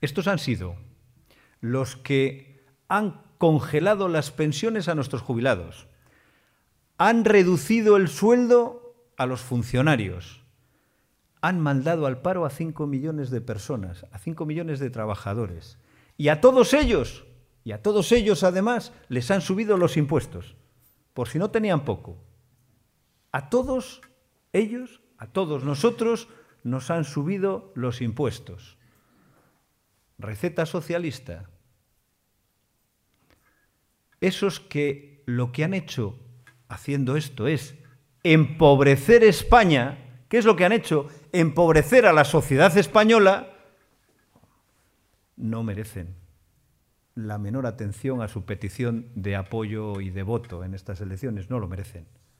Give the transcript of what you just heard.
Estos han sido los que han congelado las pensiones a nuestros jubilados, han reducido el sueldo a los funcionarios, han mandado al paro a 5 millones de personas, a 5 millones de trabajadores. Y a todos ellos además, les han subido los impuestos, por si no tenían poco. A todos ellos, a todos nosotros, nos han subido los impuestos. Receta socialista. Esos que lo que han hecho haciendo esto es empobrecer España. ¿Qué es lo que han hecho? Empobrecer a la sociedad española. No merecen la menor atención a su petición de apoyo y de voto en estas elecciones. No lo merecen.